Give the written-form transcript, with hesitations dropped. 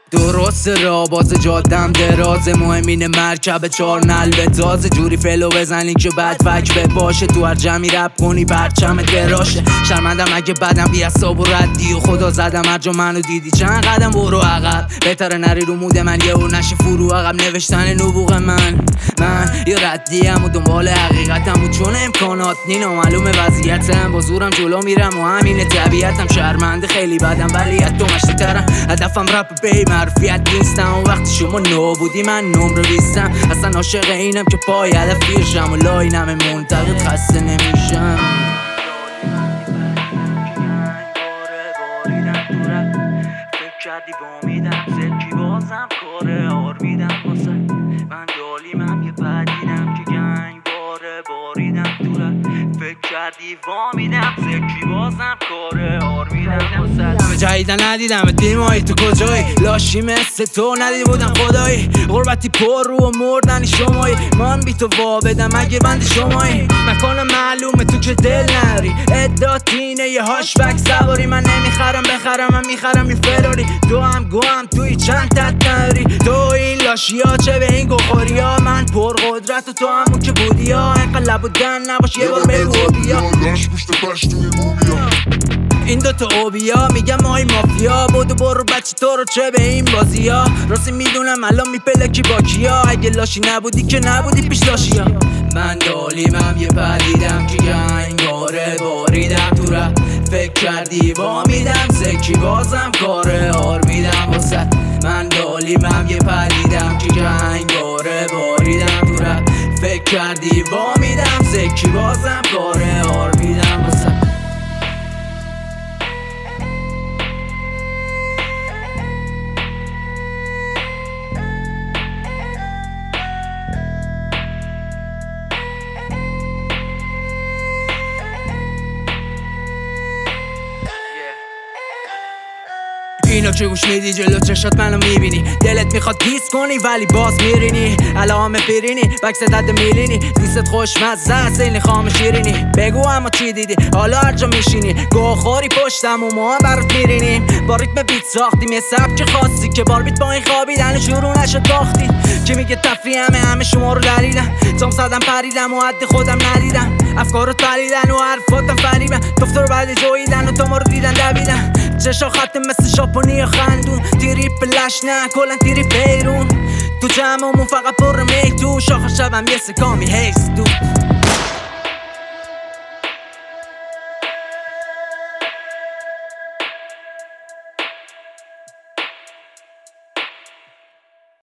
درست را باز جادم دراز مهمین مرکب 4 نلبه تازه جوری فلو بزنی که بد فک به باشه تو هر جمعی رپ کنی پرچم دراشه شرمندم اگه بدم بی حساب و ردی و خدا زدم هر جا منو دیدی چند قدم برو عقب بهتره نری رو مود من یه اور نشه فرو عقب نوشتن نبوغ من یه ردیم و دنبال حقیقتم و چون امکانات نامعلوم وضعیتم با زورم جلو میرم و همین طبیعتم شرمنده خیلی بدم ولی تو مشتی ترم هدفم رپ بی معرفیت نیستم و وقتی شما نابودی من نمره 20م اصلا عاشق اینم که پای هدف بیرشم و لاینم منتقد خسته نمیشم کردی وامیدم زلکی بازم کاره آر میدم واسه من دالیمم یه بدیدم که گنگ باریدم دوره فکر کردی وامیدم زلکی بازم کاره آر میدم واسه جدیدن ندیدم دیمایی تو کجایی لاشی مثل تو ندیده بودم خدایی غربتی پر رو و مردنی شمایی من بی تو وابدم اگه بند شمایی مکان معلومه تو که دل نری اداتینه یه هاشبک سواری من نمیخرم بخرم من میخرم این فراری تو هم گوهم توی چند تت نری تو این لاشی ها چه به این گوخوری ها من پر قدرت و تو همون که بودی ها اینقدر لب و دن نباش یه بار بگو بیا لاش پشت پش توی مومیا این دوتا اوبیا میگم مای مافیا بودو برو بچه تو رو چه به این بازی ها راستی میدونم الان میپلکی با کیا اگه لاشی نبودی که نبودی پیش لاشی ها من دالیمم یه پدیدم که گنگاره باریدم تو رپ فکر کردی وامیدم زکی بازم کاره آر میدم واسه من دالیمم یه پدیدم که گنگاره باریدم تو رپ فکر کردی وامیدم زکی بازم کاره آر میدم واسه اینو که گوش میدی جلو چشات منو میبینی دلت میخواد دیس کنی ولی باز میرینی علامه پیرینی بکس دد میلینی دیست خوشمزه است این خام شیرینی بگو اما چی دیدی حالا هر جا میشینی گوخوری پشتم و ما هم برات میرینیم با ریتم بیت ساختیم یه سبک خاصی که بار بیت با این خوابیدن شروع نشد باختی که میگه تفریح همه شما رو دریدم تام زدم پریدم و حد خودم ندیدم افکارو تریدن و حرفاتم فریبن دفتر بعد جویدن و تو ما رو دیدن دویدن چشا خط مثل شاپونی خندون تیری پلش نه کلن تیری بیرون تو جمعمون فقط پر می تو شاخ شبم یه سکامی هیست دو